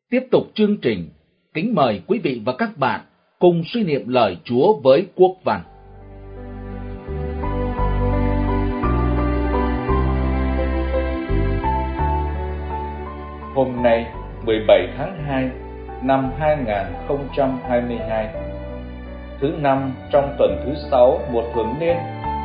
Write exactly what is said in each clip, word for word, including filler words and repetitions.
Tiếp tục chương trình, kính mời quý vị và các bạn cùng suy niệm lời Chúa với Quốc Văn. Hôm nay, mười bảy tháng hai năm hai nghìn không trăm hai mươi hai, thứ năm trong tuần thứ sáu mùa thường niên.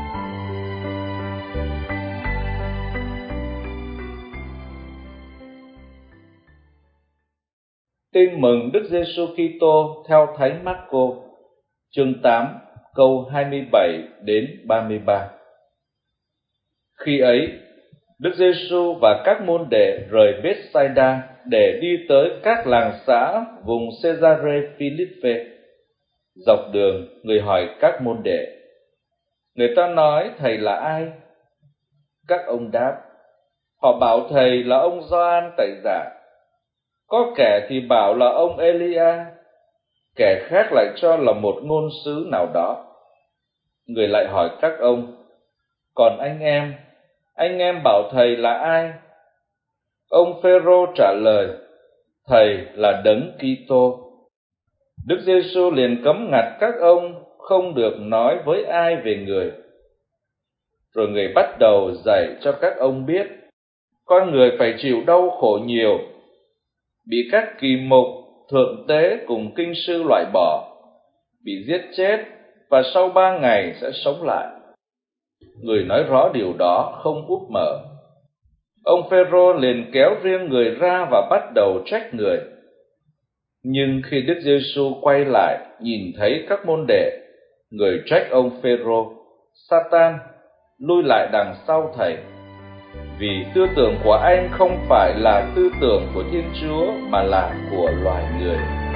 Tin mừng Đức Giêsu Kitô theo Thánh Mác-cô, chương tám, câu hai mươi bảy đến ba mươi ba. Khi ấy, Đức Giêsu và các môn đệ rời Bethsaida để đi tới các làng xã vùng Cesarea Philippe. Dọc đường, người hỏi các môn đệ: người ta nói thầy là ai? Các ông đáp: họ bảo thầy là ông Gioan Tẩy Giả, có kẻ thì bảo là ông Elia, kẻ khác lại cho là một ngôn sứ nào đó. Người lại hỏi các ông: còn anh em, anh em bảo thầy là ai? Ông Phêrô trả lời: thầy là Đấng Kitô. Đức Giêsu liền cấm ngặt các ông không được nói với ai về người. Rồi người bắt đầu dạy cho các ông biết con người phải chịu đau khổ nhiều, bị các kỳ mục, thượng tế cùng kinh sư loại bỏ, bị giết chết và sau ba ngày sẽ sống lại. Người nói rõ điều đó không úp mở. Ông Phêrô liền kéo riêng người ra và bắt đầu trách người. Nhưng khi Đức Giêsu quay lại nhìn thấy các môn đệ, người trách ông Phêrô: Satan, lui lại đằng sau thầy, vì tư tưởng của anh không phải là tư tưởng của Thiên Chúa mà là của loài người.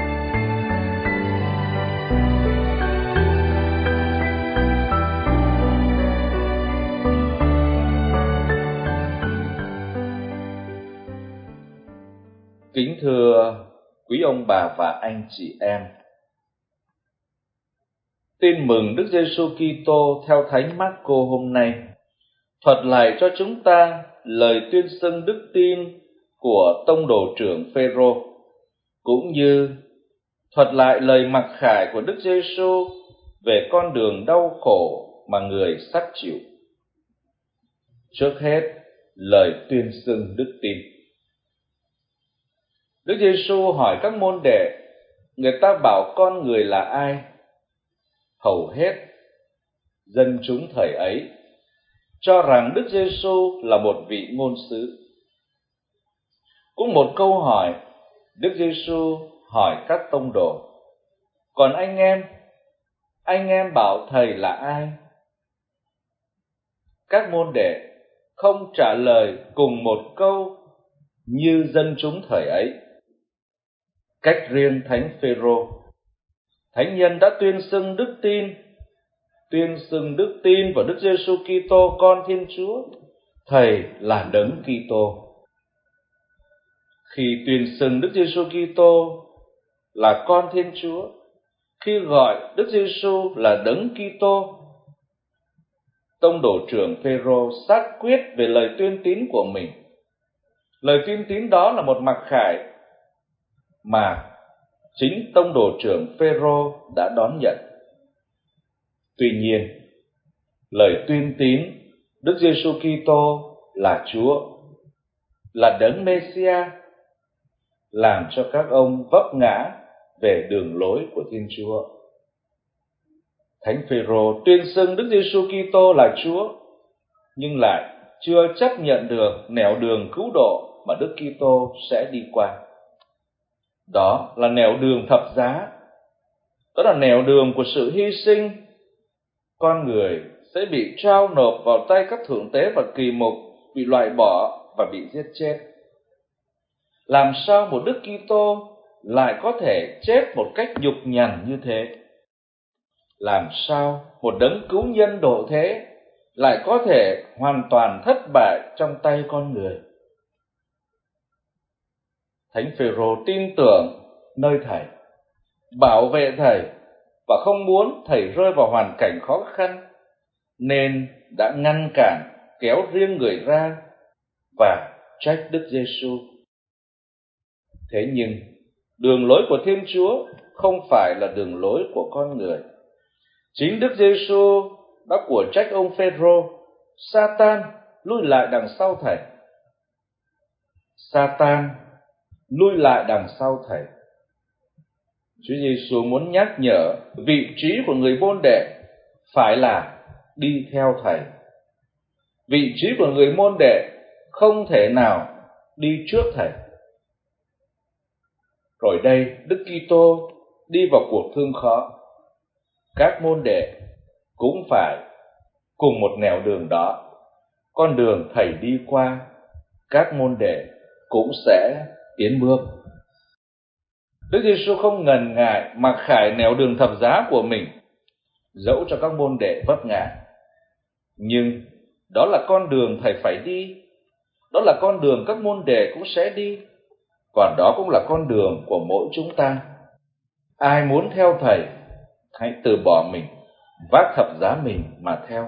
Kính thưa quý ông bà và anh chị em, tin mừng Đức Giêsu Kitô theo Thánh Mác-cô hôm nay thuật lại cho chúng ta lời tuyên xưng đức tin của tông đồ trưởng Phêrô, cũng như thuật lại lời mặc khải của Đức Giêsu về con đường đau khổ mà người sắp chịu. Trước hết, lời tuyên xưng đức tin. Đức Giêsu hỏi các môn đệ, người ta bảo con người là ai? Hầu hết dân chúng thời ấy cho rằng Đức Giêsu là một vị ngôn sứ. Cũng một câu hỏi, Đức Giêsu hỏi các tông đồ: còn anh em, anh em bảo thầy là ai? Các môn đệ không trả lời cùng một câu như dân chúng thời ấy. Cách riêng Thánh Phêrô, thánh nhân đã tuyên xưng đức tin, tuyên xưng đức tin vào Đức Giêsu Kitô con Thiên Chúa, thầy là Đấng Kitô. Khi tuyên xưng Đức Giêsu Kitô là con Thiên Chúa, khi gọi Đức Giêsu là Đấng Kitô, tông đồ trưởng Phêrô xác quyết về lời tuyên tín của mình. Lời tuyên tín đó là một mặc khải mà chính tông đồ trưởng Phêrô đã đón nhận. Tuy nhiên, lời tuyên tín Đức Giêsu Kitô là Chúa, là Đấng Mêsia, làm cho các ông vấp ngã về đường lối của Thiên Chúa. Thánh Phêrô tuyên xưng Đức Giêsu Kitô là Chúa, nhưng lại chưa chấp nhận được nẻo đường cứu độ mà Đức Kitô sẽ đi qua. Đó là nẻo đường thập giá, đó là nẻo đường của sự hy sinh. Con người sẽ bị trao nộp vào tay các thượng tế và kỳ mục, bị loại bỏ và bị giết chết. Làm sao một Đức Kitô lại có thể chết một cách nhục nhằn như thế? Làm sao một Đấng cứu nhân độ thế lại có thể hoàn toàn thất bại trong tay con người? Thánh Phêrô tin tưởng nơi thầy, bảo vệ thầy và không muốn thầy rơi vào hoàn cảnh khó khăn, nên đã ngăn cản, kéo riêng người ra và trách Đức Giêsu. Thế nhưng Đường lối của Thiên Chúa không phải là đường lối của con người. Chính Đức Giêsu đã của trách ông Phêrô: Sa-tan, lui lại đằng sau thầy. Sa-tan, lui lại đằng sau thầy. Chúa Giêsu muốn nhắc nhở vị trí của người môn đệ phải là đi theo thầy. Vị trí của người môn đệ không thể nào đi trước thầy. Rồi đây, Đức Kitô đi vào cuộc thương khó. Các môn đệ cũng phải cùng một nẻo đường đó. Con đường thầy đi qua, các môn đệ cũng sẽ tiến bước. Đức Giêsu không ngần ngại mặc khải nẻo đường thập giá của mình, dẫu cho các môn đệ vấp ngã. Nhưng đó là con đường thầy phải đi, đó là con đường các môn đệ cũng sẽ đi, và đó cũng là con đường của mỗi chúng ta. Ai muốn theo thầy, hãy từ bỏ mình, vác thập giá mình mà theo.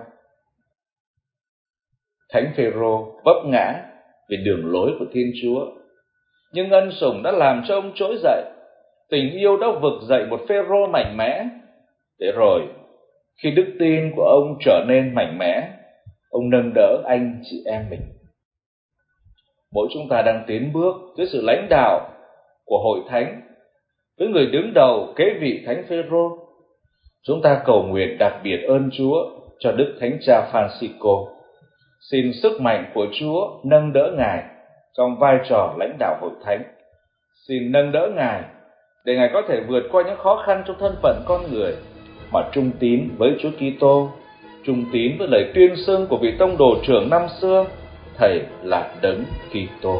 Thánh Phêrô vấp ngã về đường lối của Thiên Chúa, nhưng ân sủng đã làm cho ông trỗi dậy. Tình yêu đã vực dậy một Phêrô mạnh mẽ. Để rồi, khi đức tin của ông trở nên mạnh mẽ, ông nâng đỡ anh chị em mình. Mỗi chúng ta đang tiến bước dưới sự lãnh đạo của Hội Thánh, với người đứng đầu kế vị Thánh Phêrô. Chúng ta cầu nguyện đặc biệt ơn Chúa cho Đức Thánh Cha Francisco. Xin sức mạnh của Chúa nâng đỡ Ngài trong vai trò lãnh đạo Hội Thánh. Xin nâng đỡ Ngài để Ngài có thể vượt qua những khó khăn trong thân phận con người, mà trung tín với Chúa Kitô, trung tín với lời tuyên xưng của vị tông đồ trưởng năm xưa: Thầy là Đấng Kitô.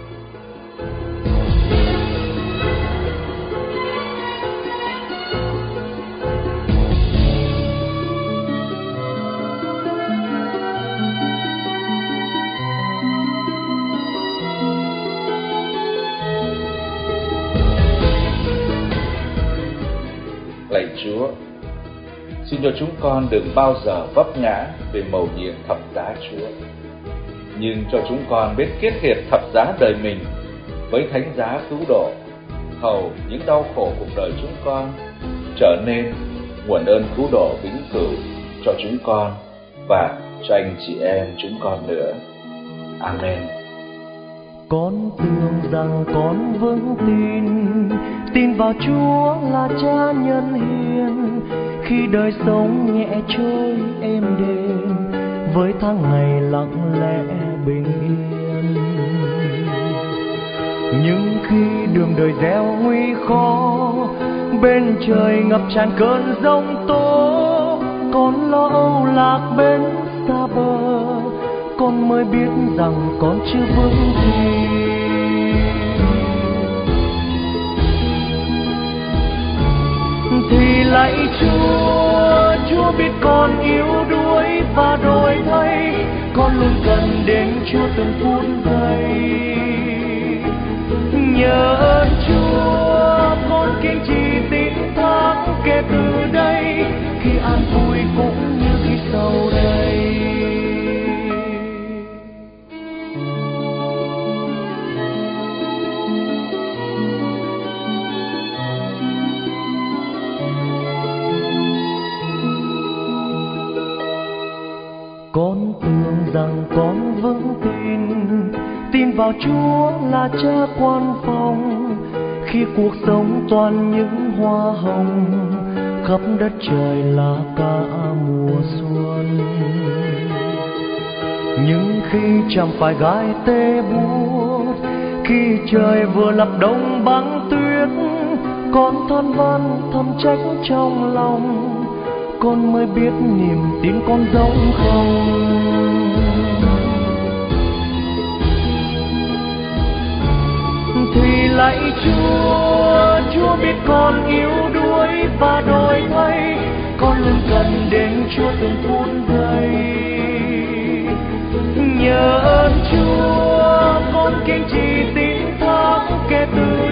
Lạy Chúa, xin cho chúng con đừng bao giờ vấp ngã về mầu nhiệm thập giá Chúa, nhưng cho chúng con biết kết hiệp thập giá đời mình với thánh giá cứu độ, hầu những đau khổ cuộc đời chúng con trở nên nguồn ơn cứu độ vĩnh cửu cho chúng con và cho anh chị em chúng con nữa. Amen. Con tưởng rằng con vững tin, tin vào Chúa là Cha nhân hiền, khi đời sống nhẹ trôi êm đềm, với tháng ngày lặng lẽ bình yên. Nhưng khi đường đời gieo nguy khó, bên trời ngập tràn cơn giông tố, con lo âu lạc bên xa bờ, con mới biết rằng con chưa vững tin. Thì lạy Chúa, Chúa biết con yếu đuối và đổi thay, con luôn cần đến Chúa từng phút giây. Nhờ ơn Chúa, con kiên trì tín thác kể từ đây, khi an vui cũng như khi sầu đây. Con tưởng rằng con vững tin, tin vào Chúa là Cha quan phòng, khi cuộc sống toàn những hoa hồng, khắp đất trời là cả mùa xuân. Nhưng khi chẳng phải gai tê buốt, khi trời vừa lập đông băng tuyết, con than van thầm trách trong lòng, con mới biết niềm tin con giống không. Thì lạy Chúa, Chúa biết con yếu đuối và đổi thay, con luôn cần đến Chúa từng phút giây. Nhờ ơn Chúa, con kiên trì tín thác kể từ